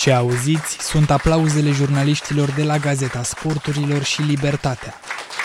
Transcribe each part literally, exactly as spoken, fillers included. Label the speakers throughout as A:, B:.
A: Ce auziți sunt aplauzele jurnaliștilor de la Gazeta Sporturilor și Libertatea.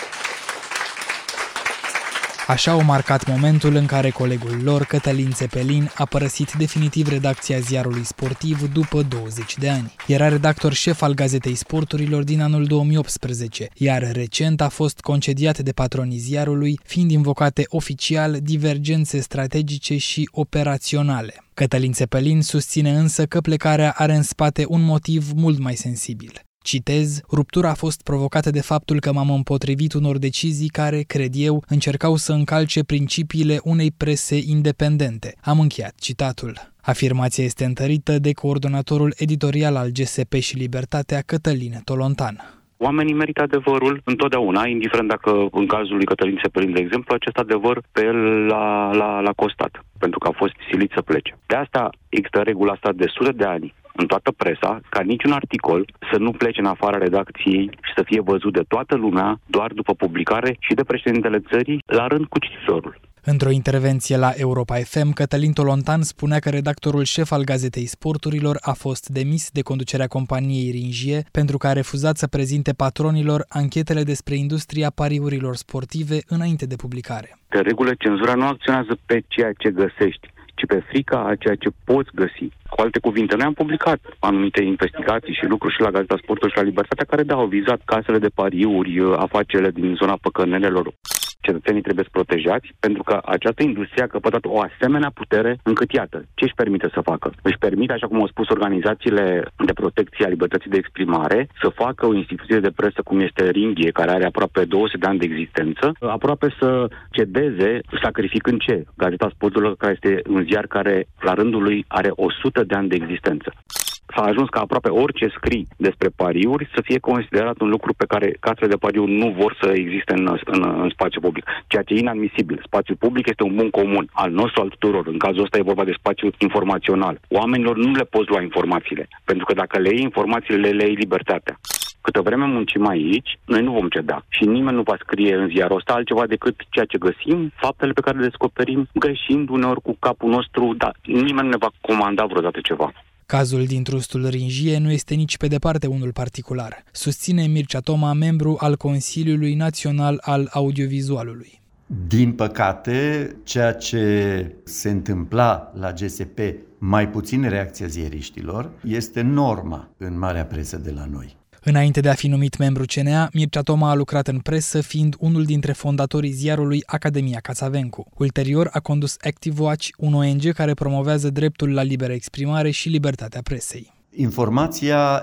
A: Așa au marcat momentul în care colegul lor, Cătălin Țepelin, a părăsit definitiv redacția ziarului sportiv după douăzeci de ani. Era redactor șef al Gazetei Sporturilor din anul două mii optsprezece, iar recent a fost concediat de patronii ziarului, fiind invocate oficial divergențe strategice și operaționale. Cătălin Țepelin susține însă că plecarea are în spate un motiv mult mai sensibil. Citez, ruptura a fost provocată de faptul că m-am împotrivit unor decizii care, cred eu, încercau să încalce principiile unei prese independente. Am încheiat citatul. Afirmația este întărită de coordonatorul editorial al G S P și Libertatea, Cătălin Tolontan.
B: Oamenii merită adevărul întotdeauna, indiferent dacă în cazul lui Cătălin Țepelin, de exemplu, acest adevăr pe el l-a, l-a, l-a costat, pentru că a fost silit să plece. De asta există regula asta de sute de ani în toată presa, ca niciun articol să nu plece în afara redacției și să fie văzut de toată lumea doar după publicare și de președintele țării, la rând cu cititorul.
A: Într-o intervenție la Europa F M, Cătălin Tolontan spunea că redactorul șef al Gazetei Sporturilor a fost demis de conducerea companiei Ringie pentru că a refuzat să prezinte patronilor anchetele despre industria pariurilor sportive înainte de publicare.
B: De regulă, cenzura nu acționează pe ceea ce găsești, ci pe frica a ceea ce poți găsi. Cu alte cuvinte, noi am publicat anumite investigații și lucruri și la Gazeta Sporturilor și la Libertatea care da, au vizat casele de pariuri, afacerile din zona păcănelelor. Cetățenii trebuie să protejați, pentru că această industrie a căpătat o asemenea putere încât, iată, ce își permite să facă? Își permite, așa cum au spus organizațiile de protecție a libertății de exprimare, să facă o instituție de presă cum este Ringie, care are aproape două sute de ani de existență, aproape să cedeze, sacrificând ce? Gazeta Sporturilor, care este un ziar care, la rândul lui, are o sută de ani de existență. S-a ajuns ca aproape orice scrii despre pariuri să fie considerat un lucru pe care casele de pariuri nu vor să existe în, în, în spațiu public, ceea ce e inadmisibil. Spațiul public este un bun comun, al nostru, al tuturor. În cazul ăsta e vorba de spațiu informațional. Oamenilor nu le poți lua informațiile, pentru că dacă le iei informațiile, le iei libertatea. Câtă vreme muncim aici, noi nu vom ceda și nimeni nu va scrie în ziarul ăsta altceva decât ceea ce găsim, faptele pe care le descoperim, greșind uneori cu capul nostru, dar nimeni nu ne va comanda vreodată ceva.
A: Cazul din trustul Ringie nu este nici pe departe unul particular, susține Mircea Toma, membru al Consiliului Național al Audiovizualului.
C: Din păcate, ceea ce se întâmpla la G S P, mai puțin reacția ziariștilor, este norma în marea presă de la noi.
A: Înainte de a fi numit membru C N A, Mircea Toma a lucrat în presă, fiind unul dintre fondatorii ziarului Academia Cațavencu. Ulterior a condus Active Watch, un O N G care promovează dreptul la liberă exprimare și libertatea presei.
C: Informația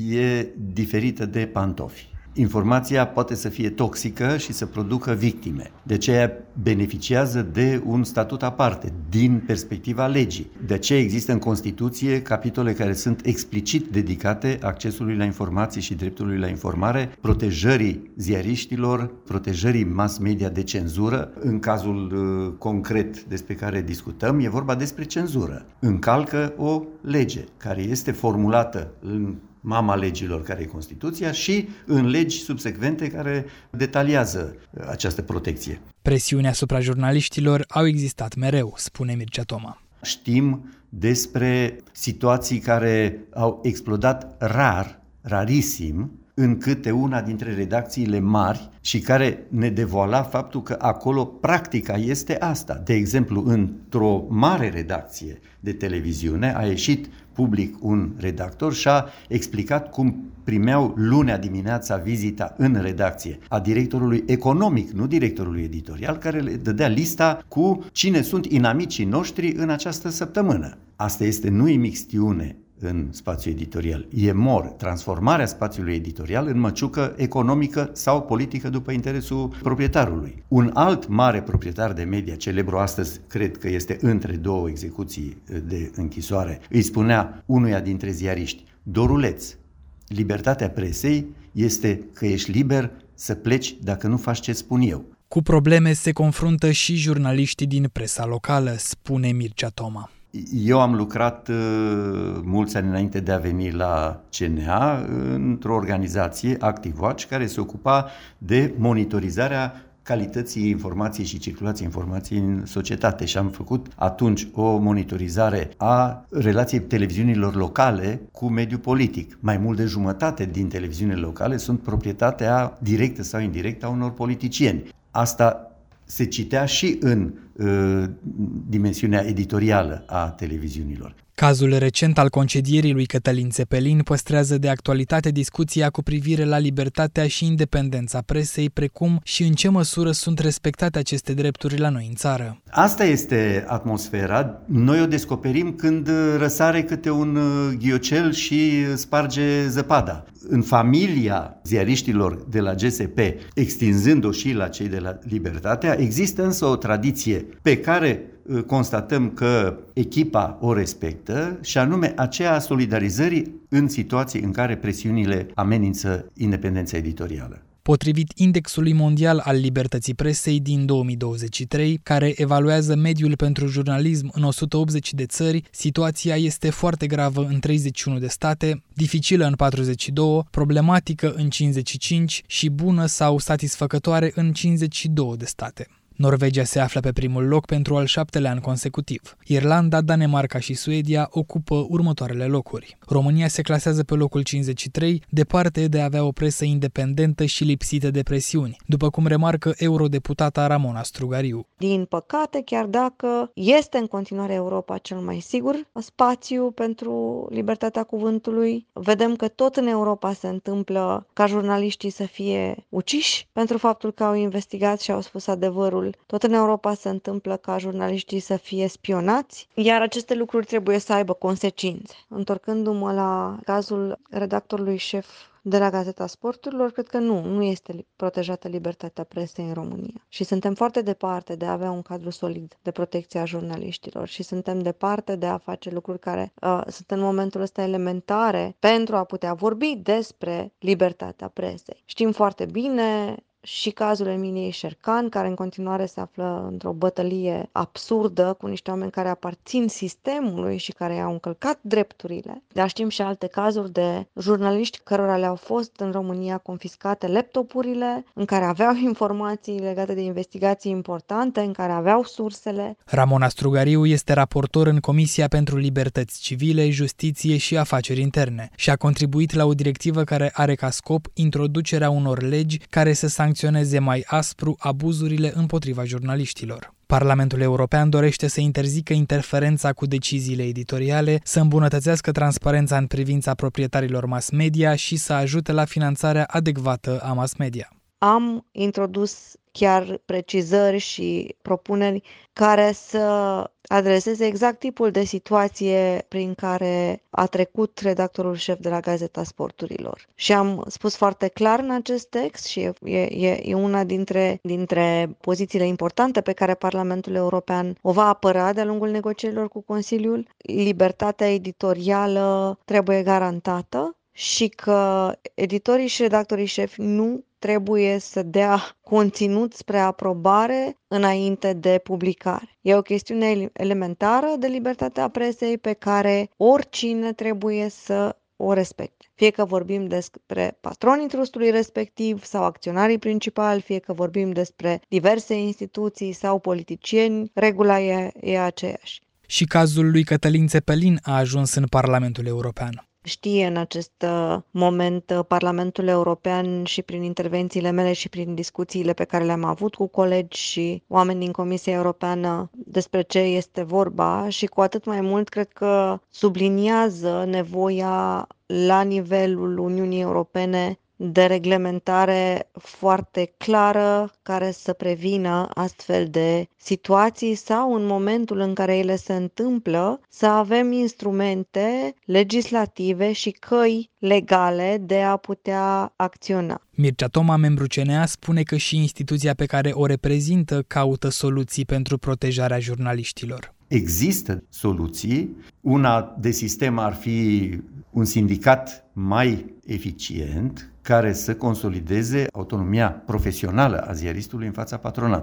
C: e diferită de pantofi. Informația poate să fie toxică și să producă victime. De aceea beneficiază de un statut aparte, din perspectiva legii. De aceea există în Constituție capitole care sunt explicit dedicate accesului la informații și dreptului la informare, protejării ziariștilor, protejării mass media de cenzură. În cazul uh, concret despre care discutăm, e vorba despre cenzură. Încalcă o lege care este formulată în mama legilor care e Constituția și în legi subsecvente care detaliază această protecție.
A: Presiunea asupra jurnaliștilor au existat mereu, spune Mircea Toma.
C: Știm despre situații care au explodat rar, rarisim, în câte una dintre redacțiile mari și care ne devoala faptul că acolo practica este asta. De exemplu, într-o mare redacție de televiziune a ieșit public un redactor și a explicat cum primeau lunea dimineața vizita în redacție a directorului economic, nu directorului editorial, care le dădea lista cu cine sunt inamicii noștri în această săptămână. Asta este nu imixtiune în spațiul editorial. E mor transformarea spațiului editorial în măciucă economică sau politică după interesul proprietarului. Un alt mare proprietar de media, celebru astăzi, cred că este între două execuții de închisoare, îi spunea unuia dintre ziariști: Doruleț, libertatea presei este că ești liber să pleci dacă nu faci ce spun eu.
A: Cu probleme se confruntă și jurnaliștii din presa locală, spune Mircea Toma.
C: Eu am lucrat uh, mulți ani înainte de a veni la C N A într-o organizație, Active Watch, care se ocupa de monitorizarea calității informației și circulației informației în societate și am făcut atunci o monitorizare a relației televiziunilor locale cu mediul politic. Mai mult de jumătate din televiziunile locale sunt proprietatea directă sau indirectă a unor politicieni. Asta se citea și în uh, dimensiunea editorială a televiziunilor.
A: Cazul recent al concedierii lui Cătălin Țepelin păstrează de actualitate discuția cu privire la libertatea și independența presei, precum și în ce măsură sunt respectate aceste drepturi la noi în țară.
C: Asta este atmosfera. Noi o descoperim când răsare câte un ghiocel și sparge zăpada. În familia ziariștilor de la G S P, extinzând-o și la cei de la Libertatea, există însă o tradiție pe care constatăm că echipa o respectă și anume aceea a solidarizării în situații în care presiunile amenință independența editorială.
A: Potrivit Indexului Mondial al Libertății Presei din două mii douăzeci și trei, care evaluează mediul pentru jurnalism în o sută optzeci de țări, situația este foarte gravă în treizeci și unu de state, dificilă în patruzeci și doi, problematică în cincizeci și cinci și bună sau satisfăcătoare în cincizeci și doi de state. Norvegia se află pe primul loc pentru al șaptelea an consecutiv. Irlanda, Danemarca și Suedia ocupă următoarele locuri. România se clasează pe locul cincizeci și trei, departe de a avea o presă independentă și lipsită de presiuni, după cum remarcă eurodeputata Ramona Strugariu.
D: Din păcate, chiar dacă este în continuare Europa cel mai sigur spațiu pentru libertatea cuvântului, vedem că tot în Europa se întâmplă ca jurnaliștii să fie uciși pentru faptul că au investigat și au spus adevărul. Tot în Europa se întâmplă ca jurnaliștii să fie spionați, iar aceste lucruri trebuie să aibă consecințe. Întorcându-mă la cazul redactorului șef de la Gazeta Sporturilor, cred că nu, nu este protejată libertatea presei în România. Și suntem foarte departe de a avea un cadru solid de protecție a jurnaliștilor și suntem departe de a face lucruri care uh, sunt în momentul ăsta elementare pentru a putea vorbi despre libertatea presei. Știm foarte bine și cazul Emiliei Șercan, care în continuare se află într-o bătălie absurdă cu niște oameni care aparțin sistemului și care i-au încălcat drepturile. Dar știm și alte cazuri de jurnaliști cărora le-au fost în România confiscate laptopurile, în care aveau informații legate de investigații importante, în care aveau sursele.
A: Ramona Strugariu este raportor în Comisia pentru Libertăți Civile, Justiție și Afaceri Interne și a contribuit la o directivă care are ca scop introducerea unor legi care să sancționeze sancționeze mai aspru abuzurile împotriva jurnaliștilor. Parlamentul European dorește să interzică interferența cu deciziile editoriale, să îmbunătățească transparența în privința proprietarilor mass media și să ajute la finanțarea adecvată a mass media.
D: Am introdus chiar precizări și propuneri care să adreseze exact tipul de situație prin care a trecut redactorul șef de la Gazeta Sporturilor. Și am spus foarte clar în acest text și e, e, e una dintre, dintre pozițiile importante pe care Parlamentul European o va apăra de-a lungul negocierilor cu Consiliul. Libertatea editorială trebuie garantată și că editorii și redactorii șefi nu trebuie să dea conținut spre aprobare înainte de publicare. E o chestiune elementară de libertatea presei pe care oricine trebuie să o respecte. Fie că vorbim despre patronii trustului respectiv sau acționarii principali, fie că vorbim despre diverse instituții sau politicieni, regula e, e aceeași.
A: Și cazul lui Cătălin Țepelin a ajuns în Parlamentul European.
D: Știe în acest moment Parlamentul European și prin intervențiile mele și prin discuțiile pe care le-am avut cu colegi și oameni din Comisia Europeană despre ce este vorba și cu atât mai mult cred că subliniază nevoia la nivelul Uniunii Europene de reglementare foarte clară care să prevină astfel de situații sau în momentul în care ele se întâmplă să avem instrumente legislative și căi legale de a putea acționa.
A: Mircea Toma, membru C N A, spune că și instituția pe care o reprezintă caută soluții pentru protejarea jurnaliștilor.
C: Există soluții. Una de sistem ar fi un sindicat mai eficient care să consolideze autonomia profesională a ziaristului în fața patronatului.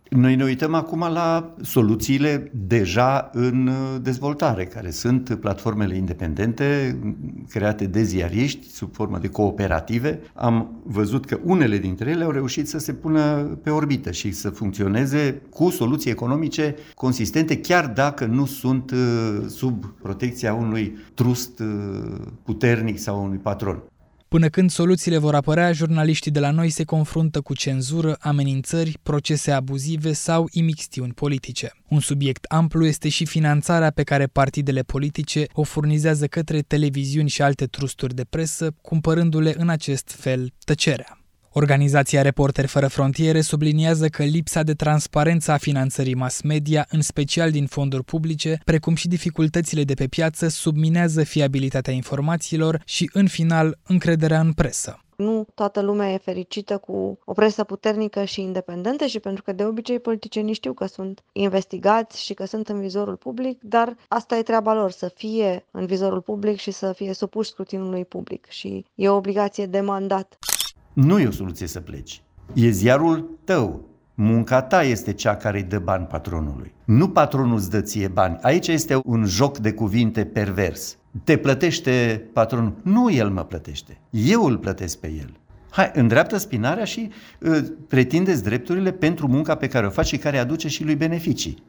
C: Noi ne uităm acum la soluțiile deja în dezvoltare, care sunt platformele independente create de ziariști sub formă de cooperative. Am văzut că unele dintre ele au reușit să se pună pe orbită și să funcționeze cu soluții economice consistente, chiar dacă nu sunt sub protecția unui trust puternic sau unui patron.
A: Până când soluțiile vor apărea, jurnaliștii de la noi se confruntă cu cenzură, amenințări, procese abuzive sau imixtiuni politice. Un subiect amplu este și finanțarea pe care partidele politice o furnizează către televiziuni și alte trusturi de presă, cumpărându-le în acest fel tăcerea. Organizația Reporteri Fără Frontiere subliniază că lipsa de transparență a finanțării mass media, în special din fonduri publice, precum și dificultățile de pe piață, subminează fiabilitatea informațiilor și, în final, încrederea în presă.
D: Nu toată lumea e fericită cu o presă puternică și independentă și pentru că de obicei politicienii știu că sunt investigați și că sunt în vizorul public, dar asta e treaba lor, să fie în vizorul public și să fie supuși scrutinului public și e o obligație de mandat.
C: Nu e o soluție să pleci. E ziarul tău. Munca ta este cea care îi dă bani patronului. Nu patronul îți dă ție bani. Aici este un joc de cuvinte pervers. Te plătește patronul. Nu el mă plătește. Eu îl plătesc pe el. Hai, îndreaptă spinarea și uh, pretindeți drepturile pentru munca pe care o faci și care aduce și lui beneficii.